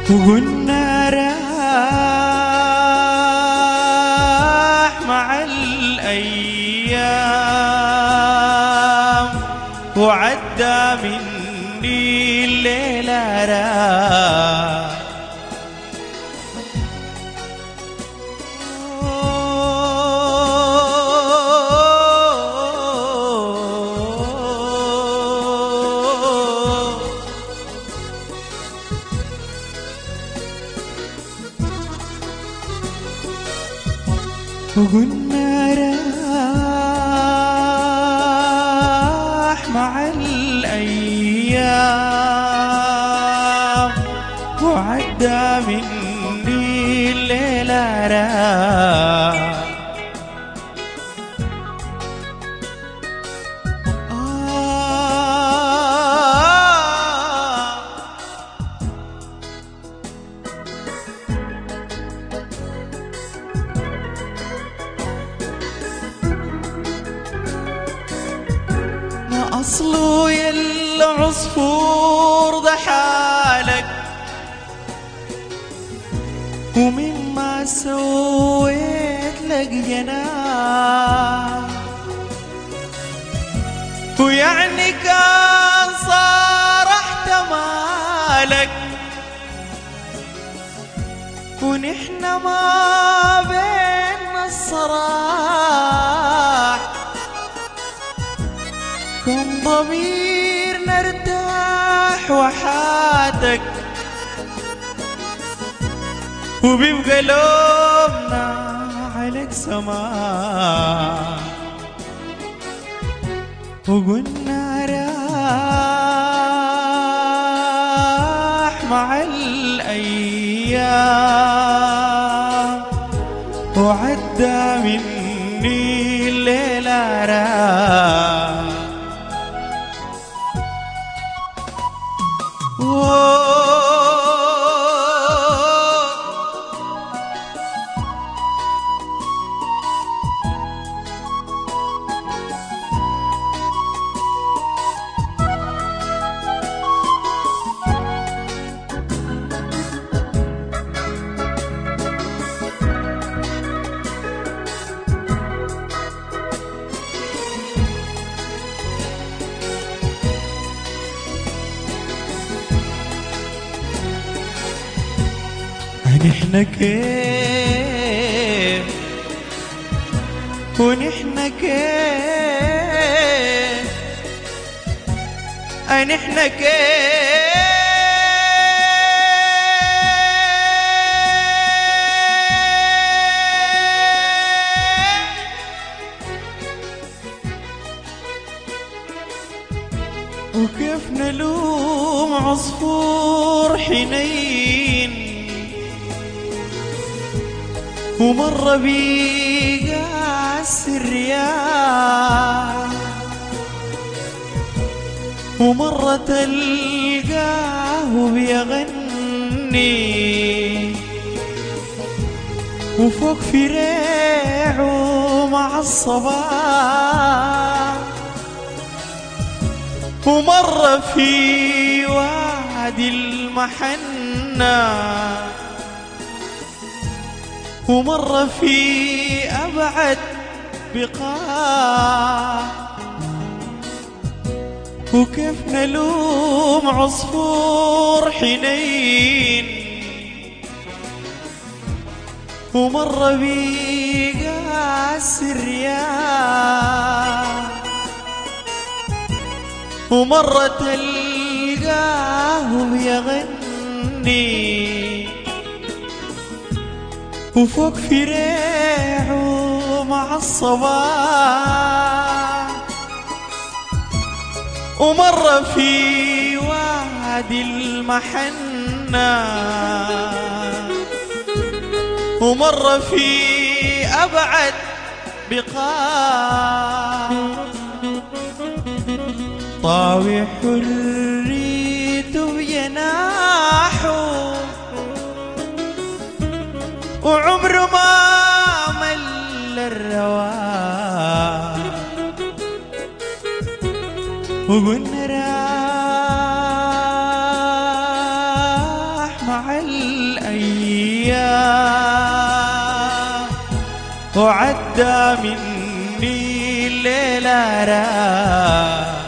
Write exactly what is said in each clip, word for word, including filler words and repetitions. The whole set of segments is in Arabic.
وقلنا راح مع الأيام وعدى مني الليلة راح وقلنا راح مع الأيام وعدى مني الليلة راح أصله يا العصفور ده حالك ومما سويت لك جناح ويعني كان صار احتمالك ونحن ما بيننا الصراح كن ضميرنا ارتاح وحاتك وبيبقى لومنا عليك سماح وقلنا راح مع الأيام وعدى مني الليلة راح نحن كيف ونحن كيف نحن كيف وكيف نلوم عصفور حنين ومر بيقاس الرياح ومرة تلقاه بيغني وفوق في ريعه مع الصباح ومر في وادي المحنة ومر في أبعد بقاع وكيف نلوم عصفور حنين ومر بيقاس الرياح ومرة تلقاه بيغني وفوق في ريعه مع الصباح ومر في وادي المحنة ومر في أبعد بقاع طاوي حريته بجناحه وعمره ما مل الرواح وقلنا راح مع الأيام وعدى مني الليلة راح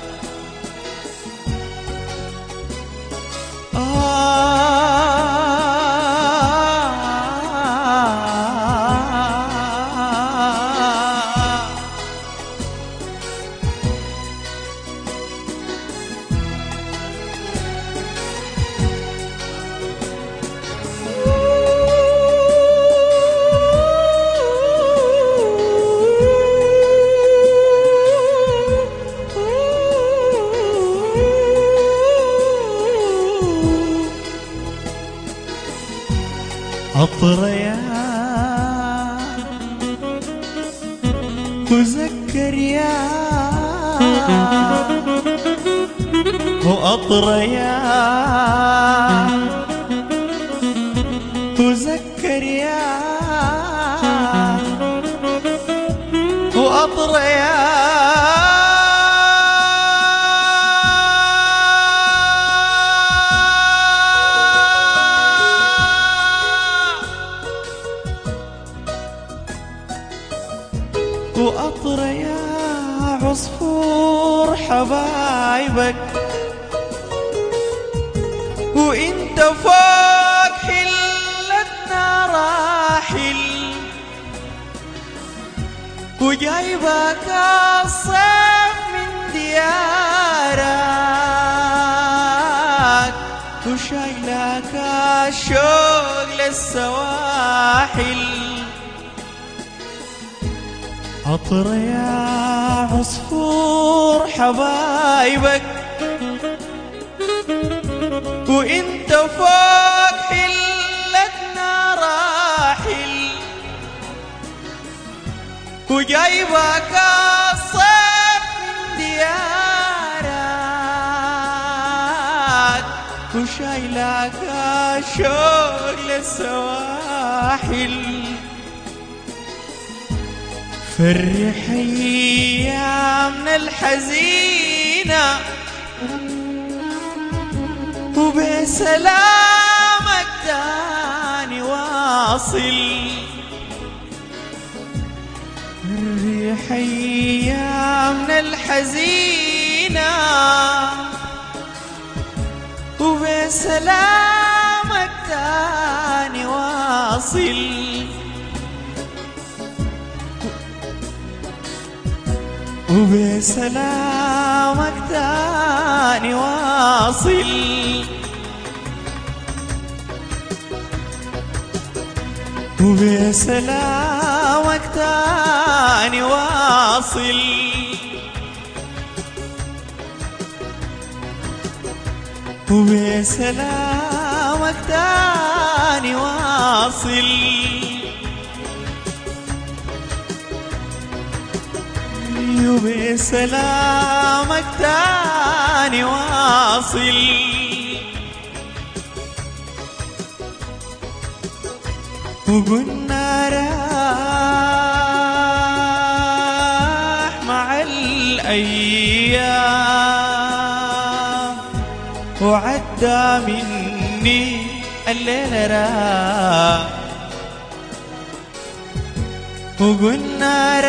أطريان وزكريان وأطريان وزكريان وأطريان وأطريا عصفور حبايبك وانت فوق حلتنا راحل وجايبك الصيف من ديارك وشايلك الشوق للسواحل أطريا عصفور حبايبك وانت فوق حلتنا راحل وجايبك الصيف من ديارك وشايلك الشوق للسواحل فرح أيامنا الحزينة وبسلامك تاني واصل فرح أيامنا الحزينة وبسلامك تاني واصل وبسلامك تاني واصل وبسلامك تاني واصل وبسلامك تاني واصل وبسلامك تاني واصل وقلنا راح مع الأيام وعدى مني الليل راح وقلنا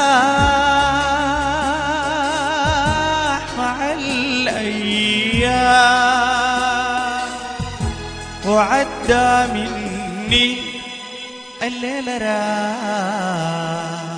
راح مع الأيام وعدى مني الليل راح